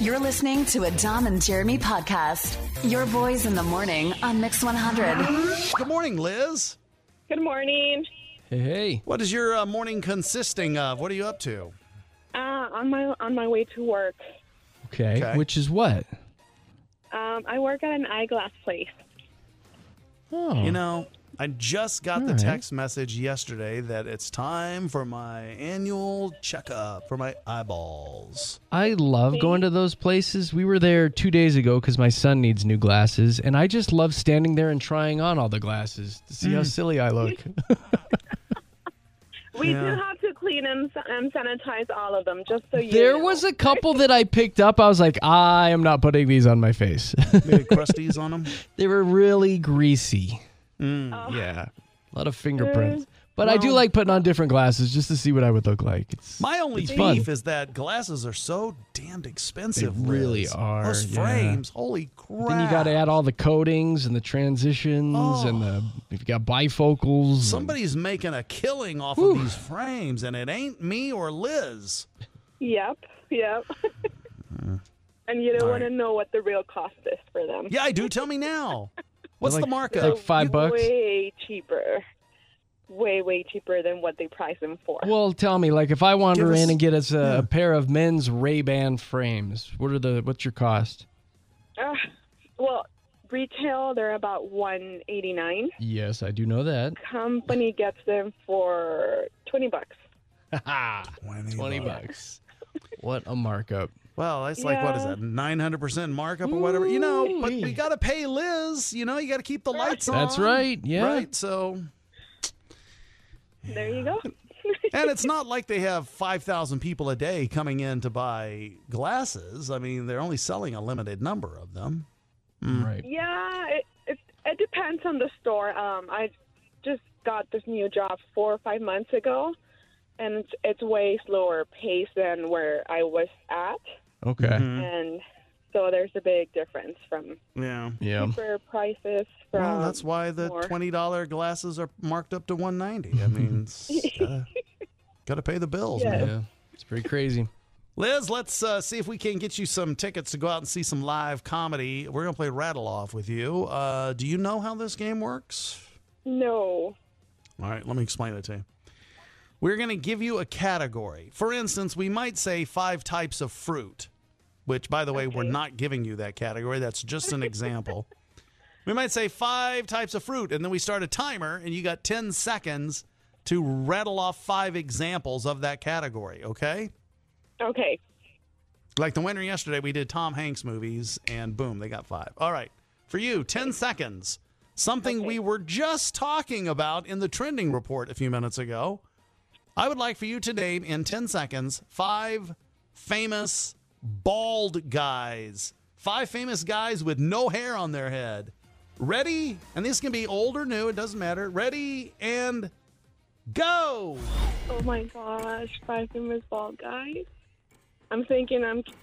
You're listening to a Dom and Jeremy podcast. Your boys in the morning on Mix 100. Good morning, Liz. Good morning. Hey. What is your morning consisting of? What are you up to? On my way to work. Okay. Which is what? I work at an eyeglass place. Oh. You know, I just got the text message yesterday that it's time for my annual checkup for my eyeballs. I love going to those places. We were there 2 days ago because my son needs new glasses, and I just love standing there and trying on all the glasses to see how silly I look. We do have to clean and sanitize all of them, just so you There know. was a couple that I picked up. I was like, I am not putting these on my face. Maybe crusties on them? They were really greasy. Oh. Yeah. A lot of fingerprints. But I do like putting on different glasses just to see what I would look like. My only it's fun. beef is that glasses are so damned expensive. They really Liz. are, Those yeah. frames, holy crap. Then you got to add all the coatings and the transitions and if you got bifocals. Somebody's making a killing off of these frames, and it ain't me or Liz. Yep. And you don't want to know what the real cost is for them. Yeah, I do. Tell me now. What's the markup? Like $5? Way cheaper. Way cheaper than what they price them for. Well, tell me, like if I wander Give us- in and get us a pair of men's Ray-Ban frames, what's your cost? Well, retail, they're about $189. Yes, I do know that. Company gets them for $20. $20. What a markup. Well, it's like, what is that, 900% markup or whatever? You know, but we got to pay Liz. You know, you got to keep the lights on. That's right, yeah. Right, so. There you go. And it's not like they have 5,000 people a day coming in to buy glasses. I mean, they're only selling a limited number of them. Right. Yeah, it depends on the store. I just got this new job 4 or 5 months ago, and it's way slower pace than where I was at. Okay. And so there's a big difference from Yeah. cheaper prices from Well, that's why the more. $20 glasses are marked up to $190. I mean, got to pay the bills, Yes. man. Yeah. It's pretty crazy. Liz, let's see if we can get you some tickets to go out and see some live comedy. We're going to play Rattle Off with you. Do you know how this game works? No. All right, let me explain it to you. We're going to give you a category. For instance, we might say 5 types of fruit, which, by the way, we're not giving you that category. That's just an example. We might say 5 types of fruit, and then we start a timer, and you got 10 seconds to rattle off 5 examples of that category, okay? Okay. Like the winner yesterday, we did Tom Hanks movies, and boom, they got 5. All right. For you, 10 seconds. Something we were just talking about in the trending report a few minutes ago. I would like for you to name in 10 seconds 5 famous bald guys. 5 famous guys with no hair on their head. Ready? And this can be old or new. It doesn't matter. Ready and go. Oh my gosh, 5 famous bald guys. I'm thinking.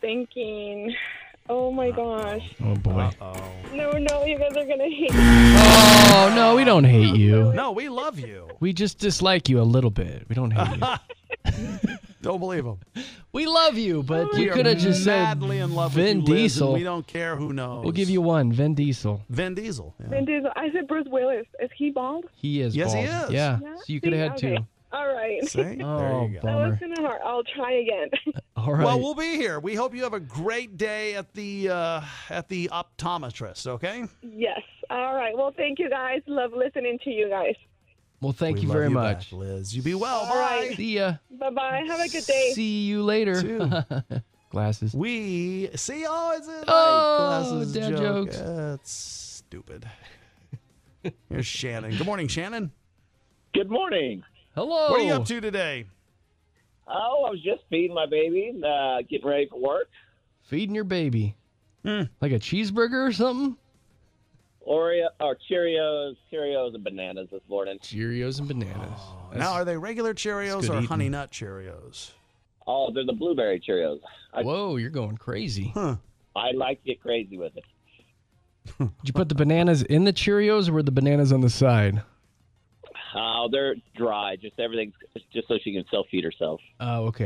Oh my gosh. Oh, boy. No, you guys are gonna hate me. Oh, no, we don't hate you. No, we love you. We just dislike you a little bit. We don't hate you. Don't believe them. We love you, but We you are could have just said madly in love Vin with you, Liz, and Diesel. we don't care who knows. We'll give you one, Vin Diesel. Vin Diesel. Yeah. Vin Diesel. I said Bruce Willis. Is he bald? He is Yes, he bald. is. Yeah, Yeah? so you could have had See? Okay. 2. All right. See? There Oh, you go. That was bummer. kind of hard. I'll try again. All right. Well, we'll be here. We hope you have a great day at the optometrist, okay? Yes. All right. Well, thank you guys. Love listening to you guys. Well, thank We you love very you much. back, Liz. You be well. All Bye. right. See ya. Bye-bye. Have a good day. See you later. Glasses. We see. Oh, is it? Oh, glasses dad joke. jokes. That's stupid. Here's Shannon. Good morning, Shannon. Good morning. Hello. What are you up to today? Oh, I was just feeding my baby, getting ready for work. Feeding your baby. Like a cheeseburger or something? Oreo or Cheerios and bananas this morning. Cheerios and bananas. Now, are they regular Cheerios good or eating. Honey Nut Cheerios? Oh, they're the blueberry Cheerios. Whoa, you're going crazy. I like to get crazy with it. Did you put the bananas in the Cheerios or were the bananas on the side? They're dry. Just everything's just so she can self-feed herself. Oh, okay.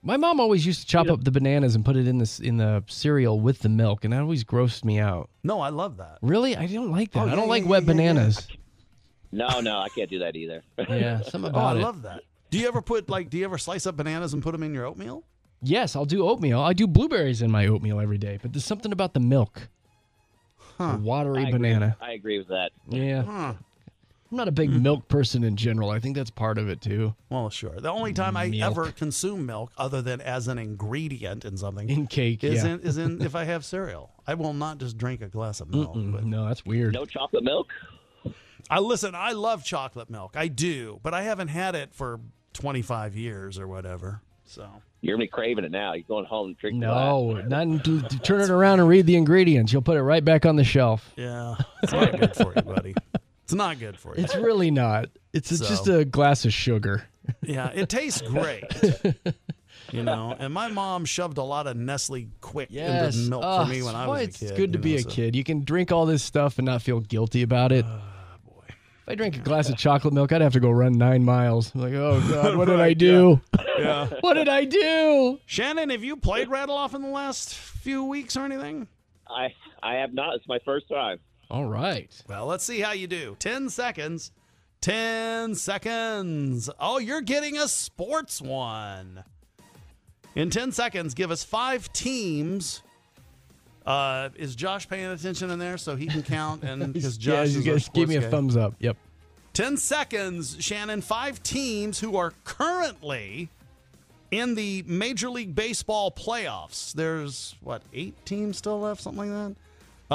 My mom always used to chop up the bananas and put it in the cereal with the milk, and that always grossed me out. No, I love that. Really? I don't like that. Oh, I don't yeah, like yeah, wet yeah, yeah. bananas. No, I can't do that either. Yeah, something Oh, I about it. love that. Do you ever slice up bananas and put them in your oatmeal? Yes, I'll do oatmeal. I do blueberries in my oatmeal every day, but there's something about the milk. The watery banana. I agree with that. Yeah. Huh. I'm not a big milk person in general. I think that's part of it, too. Well, sure. The only time I Milk. ever consume milk, other than as an ingredient in something, In cake, is yeah. in if I have cereal. I will not just drink a glass of milk. But No, that's weird. No chocolate milk? I love chocolate milk. I do, but I haven't had it for 25 years or whatever. So You're going to be craving it now. You're going home and drinking No, not until turn it around and read the ingredients. You'll put it right back on the shelf. yeah, it's not good for you, buddy. It's not good for you. It's really not. It's So- just a glass of sugar. Yeah, it tastes great. And my mom shoved a lot of Nestle Quick Yes. into milk Oh, for me when I was a it's kid. good to be a kid. You can drink all this stuff and not feel guilty about it. Boy. If I drank a glass of chocolate milk, I'd have to go run 9 miles. I'm like, oh, God, what did I do? Yeah. What did I do? Shannon, have you played Rattle Off in the last few weeks or anything? I have not. It's my first time. All right. Well, let's see how you do. 10 seconds. 10 seconds. Oh, you're getting a sports one. In 10 seconds, give us 5 teams. Is Josh paying attention in there so he can count? And because Josh is our just give me a sports guy. thumbs up. Yep. 10 seconds, Shannon. 5 teams who are currently in the Major League Baseball playoffs. There's, 8 teams still left? Something like that?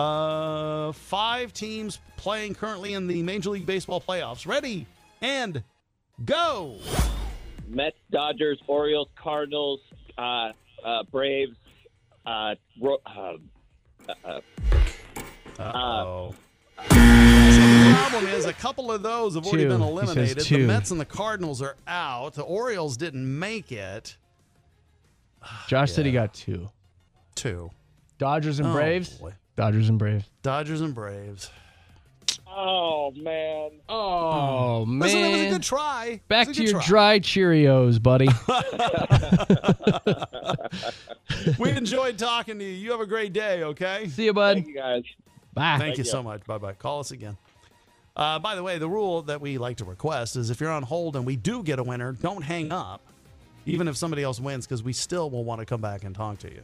5 teams playing currently in the Major League Baseball playoffs. Ready and go. Mets, Dodgers, Orioles, Cardinals, Braves, Uh-oh. So the problem is a couple of those have already Two. been He says eliminated. The two. Mets and the Cardinals are out. The Orioles didn't make it. Josh said he got 2. 2. Dodgers and Oh, Braves? boy. Dodgers and Braves. Dodgers and Braves. oh, man. Oh, man. Listen, it was a good try. Back It was to a good your try. dry Cheerios, buddy. We enjoyed talking to you. You have a great day, okay? See you, bud. Thank you, guys. Bye. Thank you so much. Bye-bye. Call us again. By the way, the rule that we like to request is if you're on hold and we do get a winner, don't hang up, even if somebody else wins, because we still will want to come back and talk to you.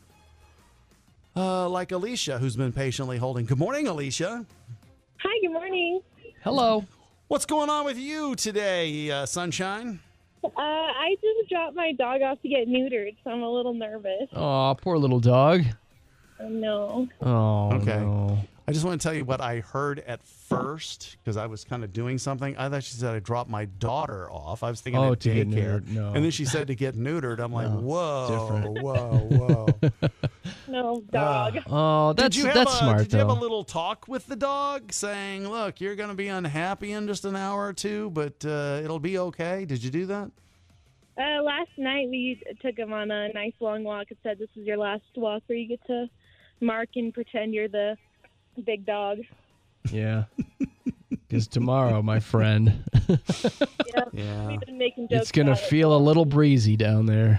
Like Alicia, who's been patiently holding. Good morning, Alicia. Hi, good morning. Hello. What's going on with you today, Sunshine? I just dropped my dog off to get neutered, so I'm a little nervous. Oh, poor little dog. No. Oh, Okay. no. I just want to tell you what I heard at first because I was kind of doing something. I thought she said I dropped my daughter off. I was thinking Oh, at to get daycare. neutered. No. And then she said to get neutered. I'm like, No, whoa, whoa. No, dog. Oh, that's Did you smart, Did you have a though. little talk with the dog saying, look, you're going to be unhappy in just an hour or two, but it'll be okay? Did you do that? Last night we took him on a nice long walk and said this is your last walk where you get to mark and pretend you're the big dog. Yeah. Because tomorrow, my friend, Yep. Yeah. We've been making jokes it's going to about it. feel a little breezy down there.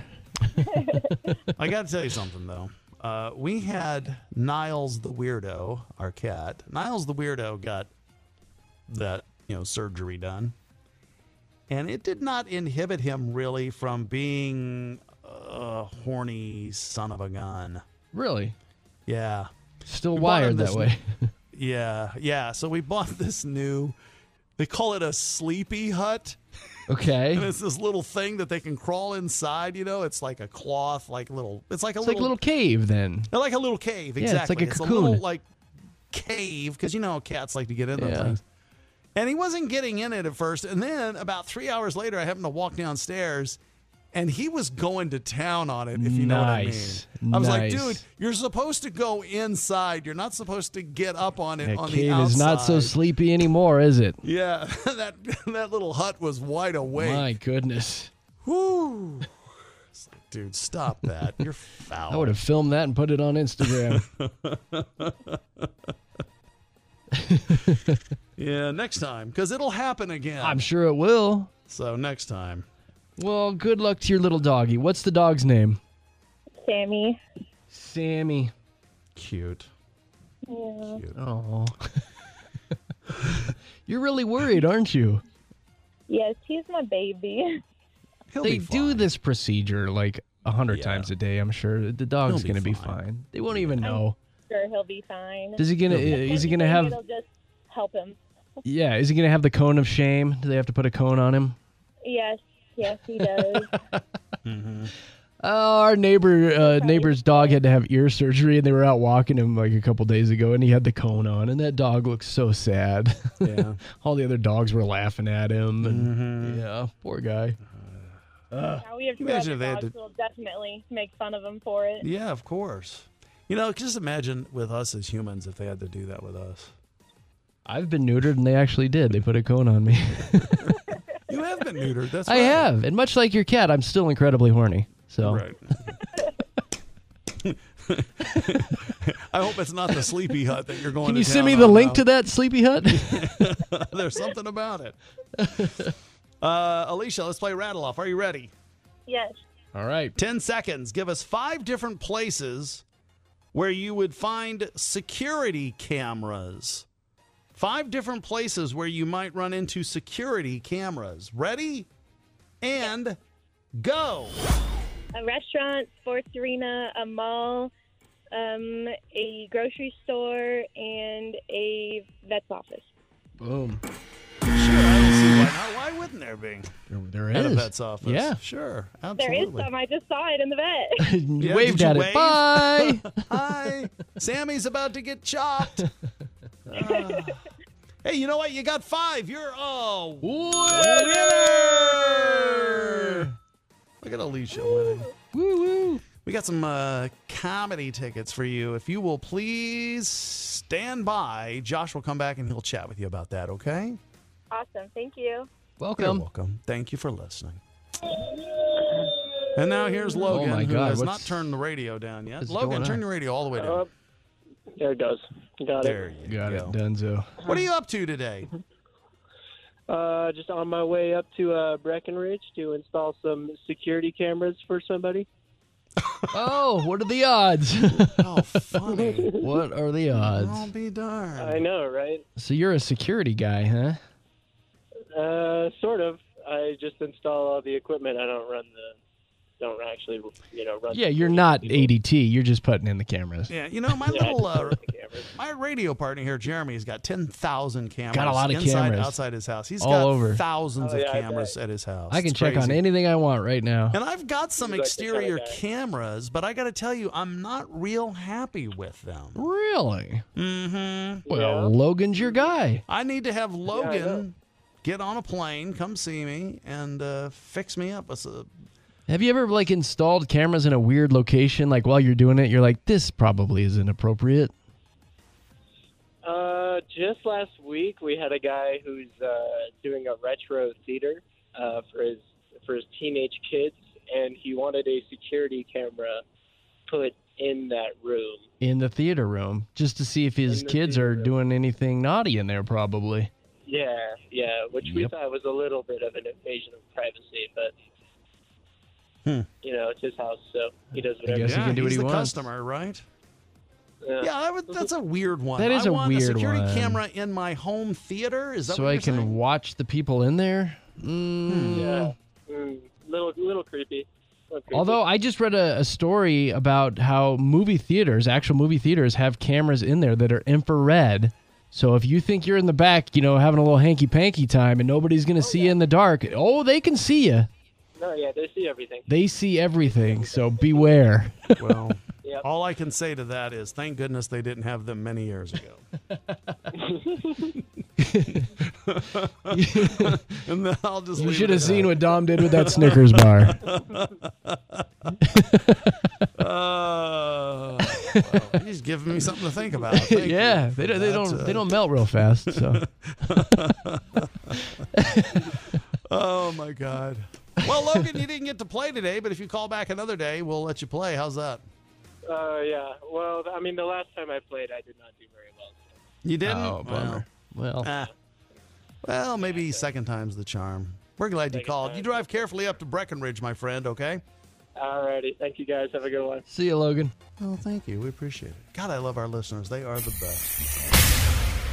I got to tell you something, though. We had Niles the Weirdo, our cat. Niles the Weirdo got that, surgery done. And it did not inhibit him really from being a horny son of a gun. Really? Yeah. Still We bought him wired that this- way. Yeah. So we bought this new, they call it a sleepy hut. Okay. And it's this little thing that they can crawl inside, It's like a cloth, it's like a It's like a little cave then. like a little cave, Yeah, it's exactly. like a a little cocoon. cave because how cats like to get into Yeah. things. And he wasn't getting in it at first. And then about 3 hours later, I happened to walk downstairs, and he was going to town on it. If you know what I mean. Nice. I was like, Nice. dude, you're supposed to go inside. You're not supposed to get up on it That on the cave outside. is not so sleepy anymore, is it? Yeah, that little hut was wide awake. My goodness. Whoo. It's like, dude, stop that. You're foul. I would have filmed that and put it on Instagram. Yeah, next time, because it'll happen again. I'm sure it will. So next time. Well, good luck to your little doggy. What's the dog's name? Sammy. Sammy. Cute. Yeah. Cute. Oh. You're really worried, aren't you? Yes, he's my baby. He'll They be do fine. this procedure like 100 Yeah. times a day, I'm sure. The dog's He'll be going to be fine. fine. They won't even know. Sure, he'll be fine. Is he going to have It'll just help him. Yeah, is he going to have the cone of shame? Do they have to put a cone on him? Yes, he does. Oh, our neighbor's dog had to have ear surgery, and they were out walking him like a couple days ago, and he had the cone on, and that dog looked so sad. Yeah. All the other dogs were laughing at him, and yeah, poor guy. Now we have two Imagine other if they had dogs to- who will definitely make fun of him for it. Yeah, of course. Just imagine with us as humans if they had to do that with us. I've been neutered, and they actually did. They put a cone on me. You have been neutered. That's I right. have, and much like your cat, I'm still incredibly horny. So Right. I hope it's not the Sleepy Hut that you're going to. can you send me the link to that Sleepy Hut? There's something about it. Alicia, let's play Rattle Off. Are you ready? Yes. All right. 10 seconds. Give us 5 different places where you would find security cameras. 5 different places where you might run into security cameras. Ready? And go. A restaurant, sports arena, a mall, a grocery store, and a vet's office. Boom. Sure, I don't see why not. Why wouldn't there be? There At a is. vet's office. Yeah. Sure. There Absolutely. is some. I just saw it in the vet. You Yeah, waved did you at wave? it. Bye. Hi. Sammy's about to get chopped. Hey, you know what? You got 5. You're winner. Look at Alicia winning. Woo woo. We got some comedy tickets for you. If you will please stand by, Josh will come back and he'll chat with you about that, okay? Awesome. Thank you. You're Welcome. welcome. Thank you for listening. And now here's Logan, my who God, has not what's- turned the radio down yet. what's Logan, going turn on? your radio all the way down. There it goes. Got There it. you Got go. it, Dunzo. What are you up to today? Just on my way up to Breckenridge to install some security cameras for somebody. Oh, what are the odds? Oh, funny. What are the I'll odds? be darned. I know, right? So you're a security guy, huh? Sort of. I just install all the equipment. I don't actually, run. Yeah, you're not ADT. You're just putting in the cameras. Yeah, my Yeah, I little just run the cameras. my radio partner here, Jeremy's got 10,000 cameras. Got a lot of inside, cameras. outside his house. He's All got over. thousands Oh, of yeah, I cameras bet. at his house. I can It's check on crazy. anything I want right now. And I've got some He's like the kind of exterior guy. cameras, but I got to tell you, I'm not real happy with them. Really? Mm-hmm. Well, Yeah. Logan's your guy. I need to have I know. Logan get on a plane, come see me, and fix me up. Have you ever installed cameras in a weird location? Like while you're doing it, you're like, this probably is inappropriate. Just last week, we had a guy who's doing a retro theater for his teenage kids, and he wanted a security camera put in that room. In the theater room, just to see if his In the kids theater are room. doing anything naughty in there, probably. Yeah, which we Yep. thought was a little bit of an invasion of privacy, but it's his house, so he does whatever. guess he Yeah, can do what he's he the wants. customer, right? Yeah. That's a weird one. That is I a want weird a security one. camera in my home theater. Is that So what I you're can saying? watch the people in there? Yeah, little creepy. Although I just read a story about how actual movie theaters have cameras in there that are infrared. So if you think you're in the back, having a little hanky-panky time and nobody's going to see you in the dark, they can see you. No, yeah, they see everything. They see everything, so beware. Well, Yep. all I can say to that is thank goodness they didn't have them many years ago. And then I'll just You leave should it have at seen that. what Dom did with that Snickers bar. Well, he's giving me something to think about. Thank Yeah, you for they that, don't melt real fast. So Oh my God. Well, Logan, you didn't get to play today, but if you call back another day, we'll let you play. How's that? Yeah. Well, I mean, the last time I played, I did not do very well. You didn't? oh, bummer. Well, Well, maybe second time's the charm. We're glad you Second called. time. You drive carefully up to Breckenridge, my friend, okay? Alrighty. Thank you, guys. Have a good one. See you, Logan. Oh, thank you. We appreciate it. God, I love our listeners. They are the best.